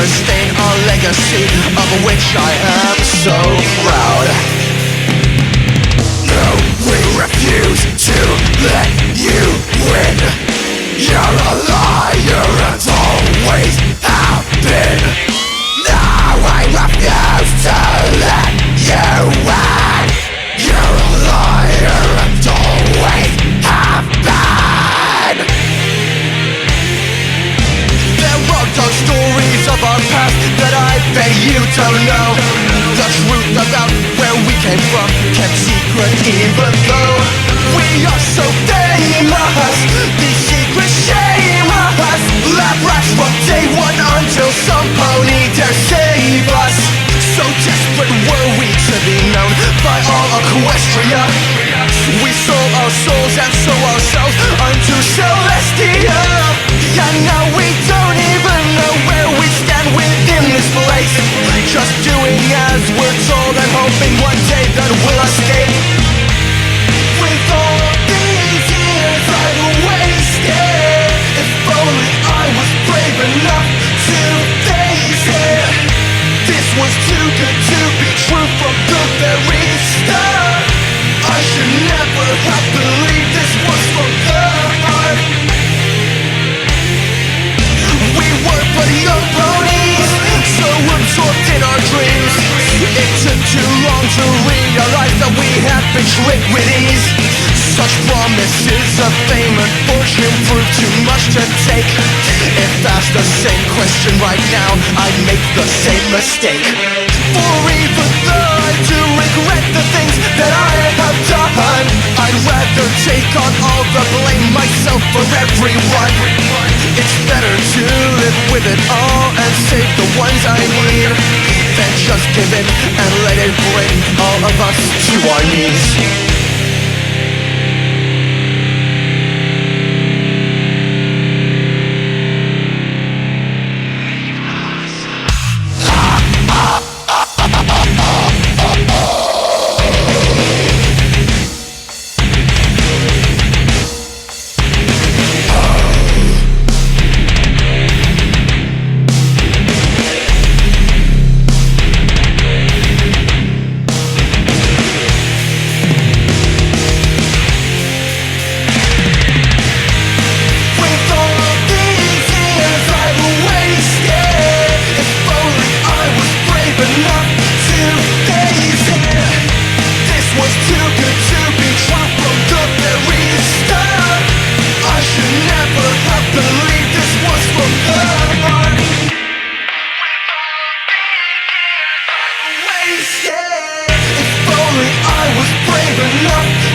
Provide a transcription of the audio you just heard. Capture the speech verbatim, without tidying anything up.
sustain a legacy of which I am so proud. No, we refuse to let you win. You're a liar and always have been. No, I refuse to let you win. You're a liar and always have been. There are dark stories of our past that I bet you don't know. The truth about where we came from kept secret even though we are so famous. These secrets shame us. Lab rats from day one until some pony dare save us. So desperate were we to be known by all Equestria. We sold our souls and sold ourselves unto Celestia. And now we don't even know where we stand within this place. Just doing as we're told and hoping one day that we'll escape. With all these years I've wasted, if only I was brave enough to face it. This was too good to be true from the very start. I should never have believed this was from the heart. We were but young ponies, so absorbed in our dreams. It took too long to realize that we had been tricked with ease. Such promises of fame and fortune proved too much to take. If asked the same question right now, I'd make the same mistake. For even though I do regret the things that I have done, I'd rather take on all the blame myself for everyone. It's better to live with it all and save the ones I need than just give in and let it bring all of us to our knees. If only I was brave enough